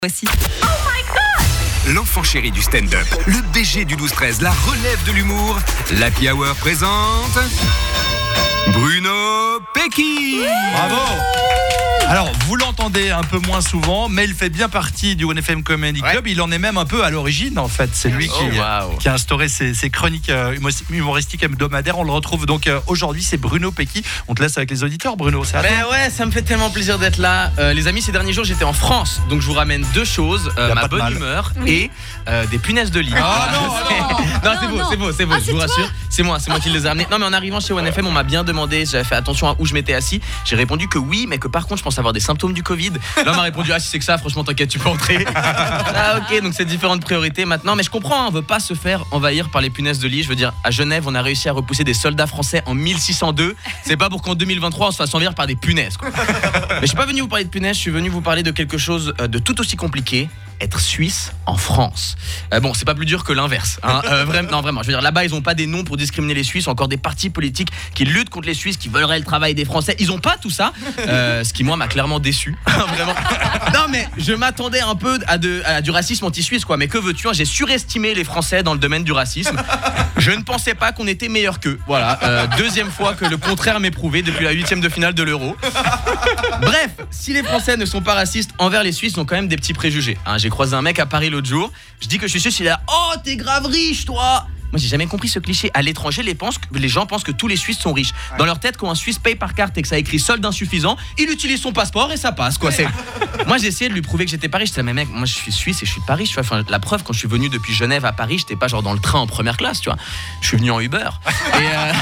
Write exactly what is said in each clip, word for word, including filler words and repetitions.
Voici. L'enfant chéri du stand-up, le B G du douze treize, la relève de l'humour, l'Happy Hour présente Bruno Pecky. Bravo. Alors, vous l'entendez un peu moins souvent, mais il fait bien partie du One F M Comedy Club. Ouais. Il en est même un peu à l'origine, en fait. C'est lui qui, oh, wow. qui a instauré ces, ces chroniques euh, humoristiques hebdomadaires. On le retrouve donc euh, aujourd'hui, c'est Bruno Pecky. On te laisse avec les auditeurs, Bruno. C'est à ben ouais, ça me fait tellement plaisir d'être là. Euh, les amis, ces derniers jours, j'étais en France, donc je vous ramène deux choses euh, ma bonne mal. humeur oui. et euh, des punaises de lit. Ah non, non, non, c'est beau, c'est beau, c'est beau. Ah, je c'est vous toi rassure, c'est moi, c'est moi qui les ai amenés. Non, mais en arrivant chez One F M, on m'a bien demandé si j'avais fait attention à où je m'étais assis. J'ai répondu que oui, mais que par contre, je pense avoir des symptômes du Covid. Là, on m'a répondu ah si c'est que ça, franchement, t'inquiète, tu peux entrer. Ah ok, donc c'est différentes priorités maintenant, mais je comprends, hein, on veut pas se faire envahir par les punaises de lit. Je veux dire, à Genève, on a réussi à repousser des soldats français en mille six cent deux. C'est pas pour qu'en deux mille vingt-trois, on se fasse envahir par des punaises, quoi. Mais je suis pas venu vous parler de punaises, je suis venu vous parler de quelque chose de tout aussi compliqué. Être suisse en France. Euh, bon, c'est pas plus dur que l'inverse. Hein. Euh, vraiment, non, vraiment. Je veux dire, là-bas, ils ont pas des noms pour discriminer les Suisses. Encore des partis politiques qui luttent contre les Suisses, qui veulent le travail des Français. Ils ont pas tout ça. Euh, ce qui, moi, m'a clairement déçu. Vraiment. Non, mais je m'attendais un peu à, de, à du racisme anti-suisse, quoi. Mais que veux-tu, hein, j'ai surestimé les Français dans le domaine du racisme. Je ne pensais pas qu'on était meilleur qu'eux. Voilà. Euh, deuxième fois que le contraire m'est prouvé depuis la huitième de finale de l'Euro. Bref, si les Français ne sont pas racistes envers les Suisses, ils ont quand même des petits préjugés. Hein, j'ai croisé un mec à Paris l'autre jour. Je dis que je suis suisse, il est là. Oh, t'es grave riche, toi. Moi, j'ai jamais compris ce cliché. À l'étranger, les, pensent, les gens pensent que tous les Suisses sont riches. Dans leur tête, quand un Suisse paye par carte et que ça écrit solde insuffisant, il utilise son passeport et ça passe, quoi. C'est... Moi, j'ai essayé de lui prouver que j'étais pas riche. J'étais là, mais mec, moi, je suis suisse et je suis pas riche. Enfin, la preuve, quand je suis venu depuis Genève à Paris, j'étais pas genre dans le train en première classe, tu vois. Je suis venu en Uber. Et euh...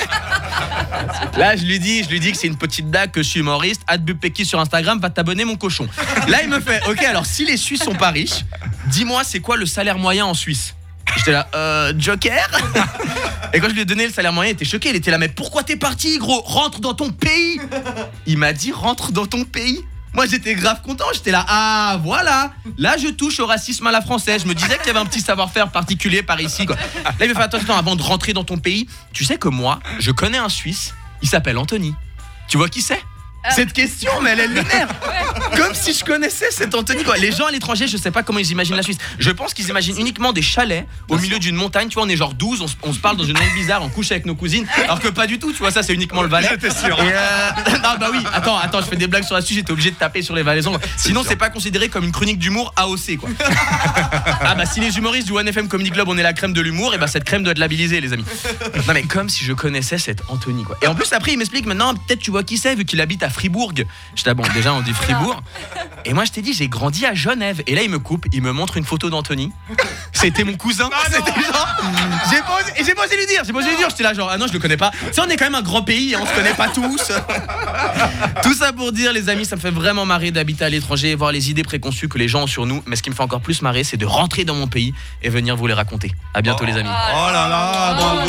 là, je lui dis, je lui dis que c'est une petite blague, que je suis humoriste. Adbubpecky sur Instagram, va t'abonner, mon cochon. Là, il me fait, ok, alors si les Suisses sont pas riches, dis-moi, c'est quoi le salaire moyen en Suisse? J'étais là, euh, Joker. Et quand je lui ai donné le salaire moyen, il était choqué. Il était là, mais pourquoi t'es parti, gros? Rentre dans ton pays. Il m'a dit, rentre dans ton pays. Moi, j'étais grave content. J'étais là, ah, voilà. Là, je touche au racisme à la française. Je me disais qu'il y avait un petit savoir-faire particulier par ici, quoi. Là, il me fait, attends, attends, avant de rentrer dans ton pays, tu sais que moi, je connais un Suisse. Il s'appelle Anthony. Tu vois qui c'est? Cette question, mais elle est lunaire. Comme si je connaissais cet Anthony, quoi. Les gens à l'étranger, je sais pas comment ils imaginent la Suisse. Je pense qu'ils imaginent uniquement des chalets au milieu d'une montagne. Tu vois, on est genre douze, on, s- on se parle dans une langue bizarre, on couche avec nos cousines. Alors que pas du tout, tu vois, ça c'est uniquement le Valais. J'étais sûr. Et euh... Non, bah oui, attends, attends, je fais des blagues sur la Suisse, j'étais obligé de taper sur les Valaisans. Sinon, c'est pas considéré comme une chronique d'humour A O C, quoi. Ah bah si les humoristes du One F M Comedy Club, on est la crème de l'humour, et bah cette crème doit être labellisée, les amis. Non mais comme si je connaissais cet Anthony, quoi. Et en plus après il m'explique maintenant, peut-être tu vois qui c'est vu qu'il habite à Fribourg. J'étais là, bon, déjà on dit Fribourg. Et moi je t'ai dit, j'ai grandi à Genève. Et là il me coupe, il me montre une photo d'Anthony. C'était mon cousin. Ah C'était genre, j'ai pas osé, et j'ai pas osé lui dire, j'ai pas osé lui dire. J'étais là genre, ah non je le connais pas. Ça on est quand même un grand pays, hein, on se connaît pas tous. Tout ça pour dire, les amis, ça me fait vraiment marrer d'habiter à l'étranger, voir les idées préconçues que les gens ont sur nous. Mais ce qui me fait encore plus marrer, c'est de rentrer dans mon pays et venir vous les raconter. À bientôt, oh. les amis. Oh là là, bravo.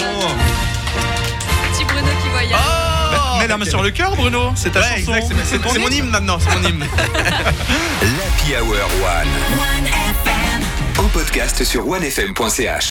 Petit Bruno qui voyage. Mets la main sur le cœur, Bruno. C'est ta Ouais, chanson. exact, c'est, c'est, c'est mon hymne maintenant, c'est mon hymne. L'Happy Hour One. En podcast sur one f m point c h.